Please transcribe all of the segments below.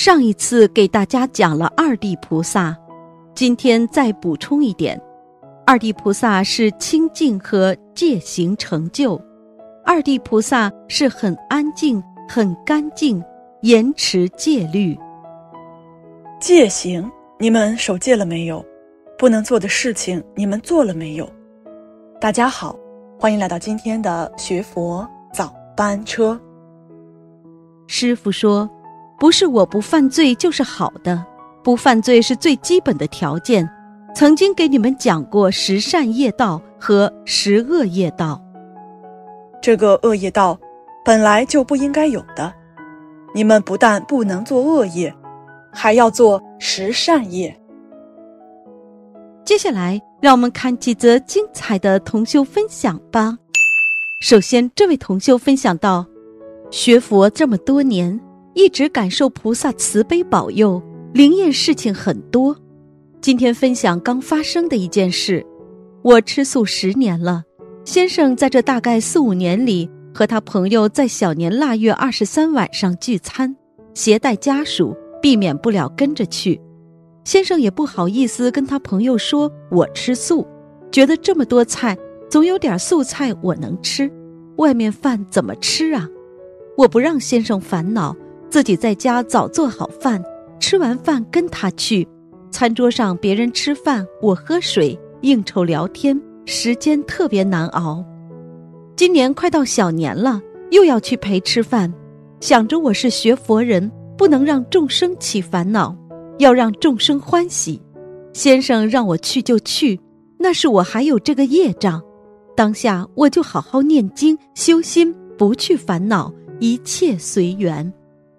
上一次给大家讲了二地菩萨，今天再补充一点，二地菩萨是清净和戒行成就，二地菩萨是很安静、很干净，严持戒律。 戒行，你们守戒了没有？不能做的事情，你们做了没有？大家好，欢迎来到今天的学佛早班车。 师父说，不是我不犯罪就是好的，不犯罪是最基本的条件。曾经给你们讲过10善业道和10恶业道。 这个恶业道本来就不应该有的，你们不但不能做恶业，还要做10善业。 接下来让我们看几则精彩的同修分享吧。首先，这位同修分享到，学佛这么多年，一直感受菩萨慈悲保佑，灵验事情很多。今天分享刚发生的一件事。我吃素10年了，先生在这大概4、5年里，和他朋友在小年腊月23晚上聚餐，携带家属，避免不了跟着去。先生也不好意思跟他朋友说我吃素，觉得这么多菜，总有点素菜我能吃，外面饭怎么吃啊？我不让先生烦恼，自己在家早做好饭，吃完饭跟他去。餐桌上别人吃饭，我喝水，应酬聊天，时间特别难熬。今年快到小年了，又要去陪吃饭，想着我是学佛人，不能让众生起烦恼，要让众生欢喜。先生让我去就去，那是我还有这个业障。当下我就好好念经修心，不去烦恼，一切随缘。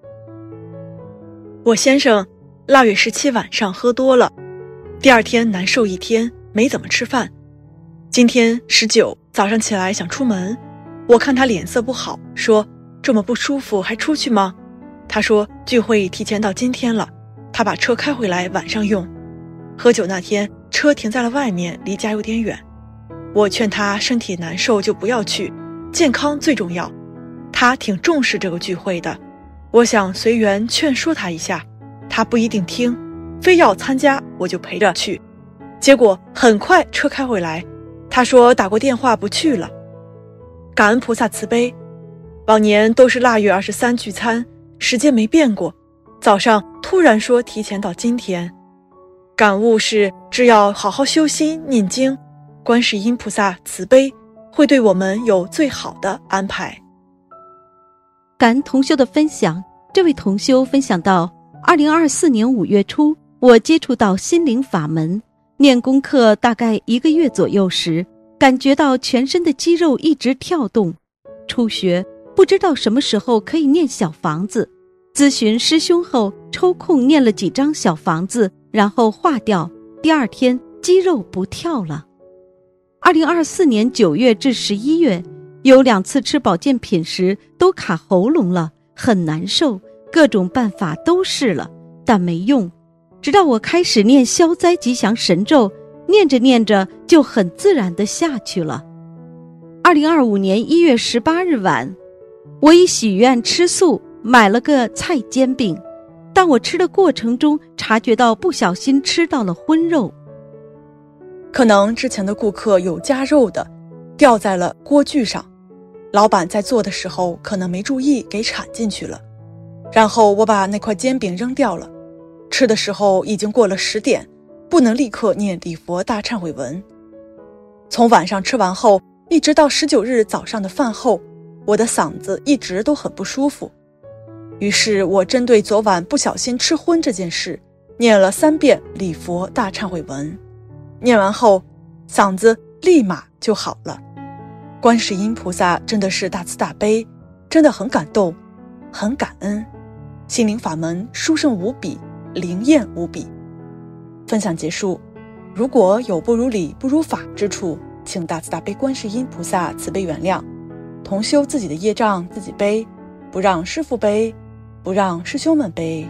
我先生腊月17晚上喝多了，第二天难受1天，没怎么吃饭。今天19早上起来想出门，我看他脸色不好，说这么不舒服还出去吗？他说聚会提前到今天了，他把车开回来晚上用。喝酒那天车停在了外面，离家有点远。我劝他身体难受就不要去，健康最重要。他挺重视这个聚会的，我想随缘劝说他一下，他不一定听，非要参加，我就陪着去。结果很快车开回来，他说打过电话不去了。感恩菩萨慈悲，往年都是腊月23聚餐，时间没变过，早上突然说提前到今天。感悟是只要好好修心念经，观世音菩萨慈悲，会对我们有最好的安排。 感恩同修的分享。这位同修分享到，2024年5月初，我接触到心灵法门，念功课大概1个月左右时，感觉到全身的肌肉一直跳动。初学不知道什么时候可以念小房子，咨询师兄后抽空念了几张小房子，然后化掉，第二天肌肉不跳了。2024年9月至11月，有2次吃保健品时都卡喉咙了，很难受，各种办法都试了，但没用。直到我开始念消灾吉祥神咒，念着念着就很自然地下去了。2025年1月18日晚，我已许愿吃素，买了个菜煎饼，但我吃的过程中察觉到不小心吃到了荤肉。 可能之前的顾客有加肉的，掉在了锅具上，老板在做的时候可能没注意给铲进去了，然后我把那块煎饼扔掉了。吃的时候已经过了10点，不能立刻念礼佛大忏悔文。从晚上吃完后一直到19日早上的饭后，我的嗓子一直都很不舒服。于是我针对昨晚不小心吃荤这件事，念了3遍礼佛大忏悔文。念完后嗓子立马就好了。观世音菩萨真的是大慈大悲，真的很感动，很感恩。心灵法门殊胜无比，灵验无比。分享结束，如果有不如理不如法之处，请大慈大悲观世音菩萨慈悲原谅。同修自己的业障自己背，不让师父背，不让师兄们背。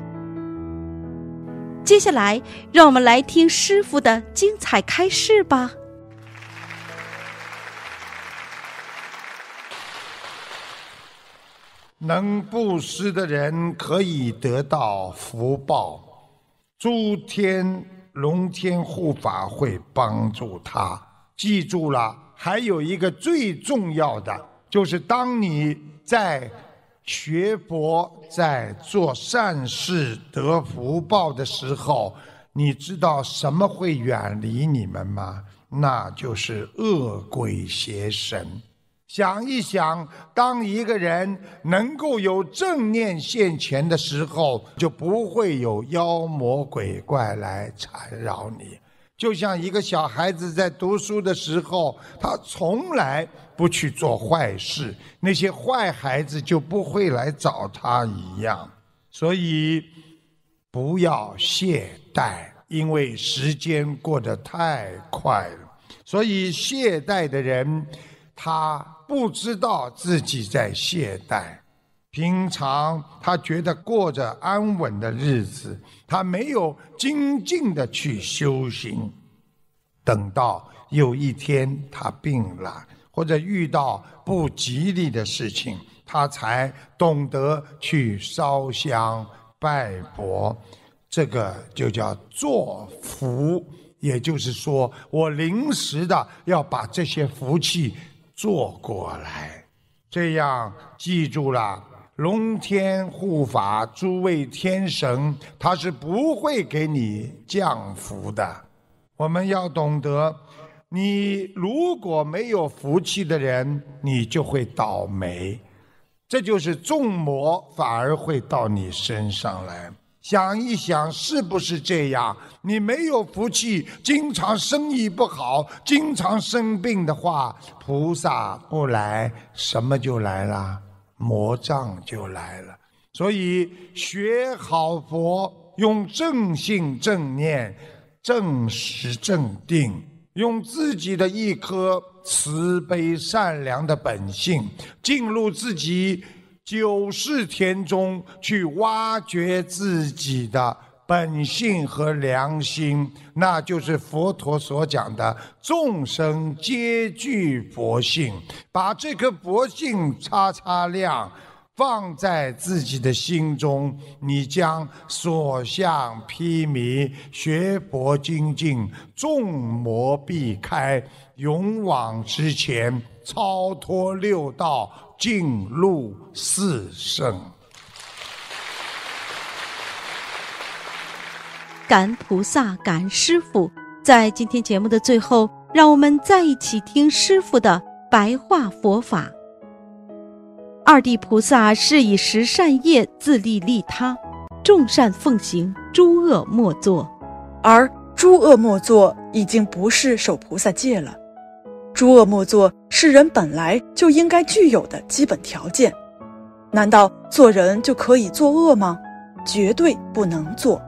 接下来让我们来听师父的精彩开示吧。 能布施的人可以得到福报，诸天龙天护法会帮助他。记住了，还有一个最重要的，就是当你在学佛，在做善事得福报的时候，你知道什么会远离你们吗？那就是恶鬼邪神。想一想，当一个人能够有正念现前的时候，就不会有妖魔鬼怪来缠绕你。就像一个小孩子在读书的时候，他从来不去做坏事，那些坏孩子就不会来找他一样。所以不要懈怠，因为时间过得太快了。所以懈怠的人，他不知道自己在懈怠，平常他觉得过着安稳的日子，他没有精进的去修行。等到有一天他病了，或者遇到不吉利的事情，他才懂得去烧香拜佛，这个就叫做福。也就是说，我临时的要把这些福气做过来。这样记住了，龙天护法诸位天神，他是不会给你降福的。我们要懂得，你如果没有福气的人，你就会倒霉，这就是众魔反而会到你身上来。想一想，是不是这样？你没有福气，经常生意不好，经常生病的话，菩萨不来，什么就来了？魔障就来了。所以学好佛，用正信正念，正识正定，用自己的一颗慈悲善良的本性，进入自己九世田中，去挖掘自己的本性和良心，那就是佛陀所讲的众生皆具佛性。把这颗佛性擦亮，放在自己的心中，你将所向披靡，学佛精进，众魔避开，勇往直前，超脱六道，进入四圣。 感恩菩萨，感恩师父。在今天节目的最后，让我们再一起听师父的白话佛法。二地菩萨是以十善业自利利他，众善奉行，诸恶莫作。 而诸恶莫作已经不是守菩萨戒了。诸恶莫作是人本来就应该具有的基本条件。难道做人就可以作恶吗？绝对不能做。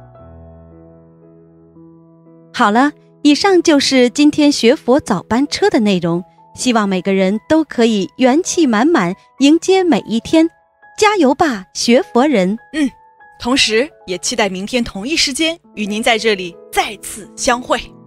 好了，以上就是今天学佛早班车的内容，希望每个人都可以元气满满迎接每一天，加油吧，学佛人！ 同时也期待明天同一时间与您在这里再次相会。